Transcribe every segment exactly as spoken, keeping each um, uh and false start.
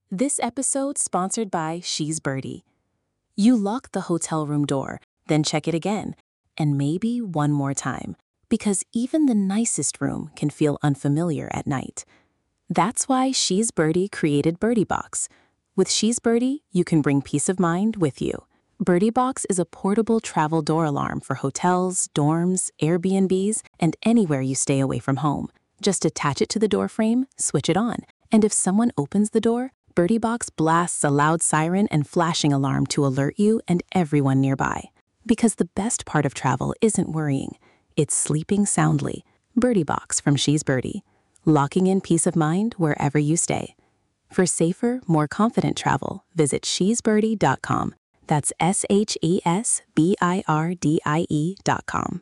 This episode sponsored by She's Birdie. You lock the hotel room door, then check it again, and maybe one more time, because even the nicest room can feel unfamiliar at night. That's why She's Birdie created Birdie Box. With She's Birdie, you can bring peace of mind with you. Birdie Box is a portable travel door alarm for hotels, dorms, Airbnbs, and anywhere you stay away from home. Just attach it to the door frame, switch it on, and if someone opens the door, Birdie Box blasts a loud siren and flashing alarm to alert you and everyone nearby. Because the best part of travel isn't worrying, it's sleeping soundly. Birdie Box from She's Birdie, locking in peace of mind wherever you stay. For safer, more confident travel, visit she's birdie dot com. That's S H E S B I R D I E dot com.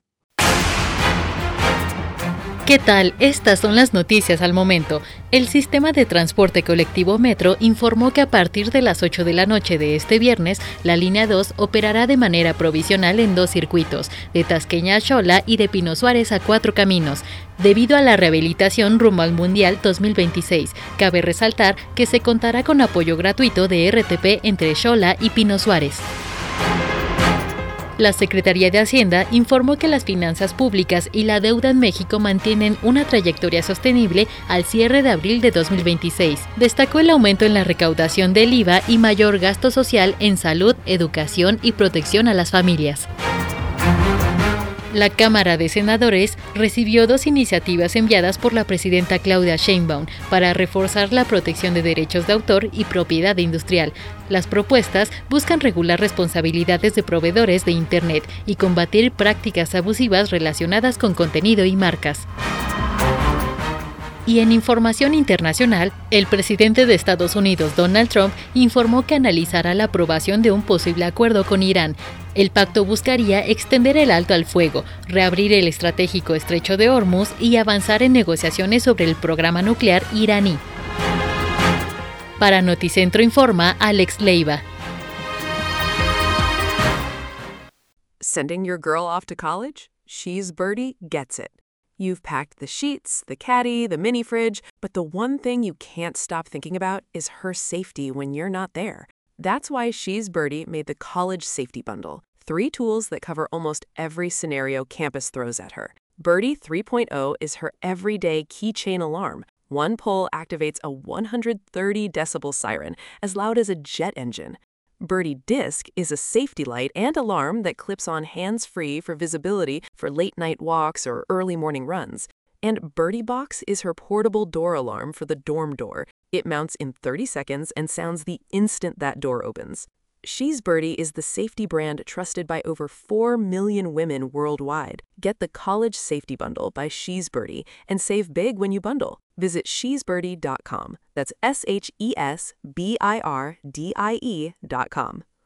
¿Qué tal? Estas son las noticias al momento. El sistema de transporte colectivo Metro informó que a partir de las ocho de la noche de este viernes, la línea dos operará de manera provisional en dos circuitos, de Tasqueña a Xola y de Pino Suárez a Cuatro Caminos, debido a la rehabilitación rumbo al Mundial dos mil veintiséis. Cabe resaltar que se contará con apoyo gratuito de R T P entre Xola y Pino Suárez. La Secretaría de Hacienda informó que las finanzas públicas y la deuda en México mantienen una trayectoria sostenible al cierre de abril de dos mil veintiséis. Destacó el aumento en la recaudación del I V A y mayor gasto social en salud, educación y protección a las familias. La Cámara de Senadores recibió dos iniciativas enviadas por la presidenta Claudia Sheinbaum para reforzar la protección de derechos de autor y propiedad industrial. Las propuestas buscan regular responsabilidades de proveedores de Internet y combatir prácticas abusivas relacionadas con contenido y marcas. Y en información internacional, el presidente de Estados Unidos, Donald Trump, informó que analizará la aprobación de un posible acuerdo con Irán. El pacto buscaría extender el alto al fuego, reabrir el estratégico estrecho de Hormuz y avanzar en negociaciones sobre el programa nuclear iraní. Para Noticentro informa Alex Leiva. Sending your girl off to college? She's Birdie gets it. You've packed the sheets, the caddy, the mini fridge, but the one thing you can't stop thinking about is her safety when you're not there. That's why She's Birdie made the College Safety Bundle. Three tools that cover almost every scenario campus throws at her. Birdie three point oh is her everyday keychain alarm. One pull activates a one hundred thirty decibel siren, as loud as a jet engine. Birdie Disc is a safety light and alarm that clips on hands-free for visibility for late-night walks or early morning runs. And Birdie Box is her portable door alarm for the dorm door. It mounts in thirty seconds and sounds the instant that door opens. She's Birdie is the safety brand trusted by over four million women worldwide. Get the College Safety Bundle by She's Birdie and save big when you bundle. Visit she's birdie dot com. That's S H E S B I R D I E dot com.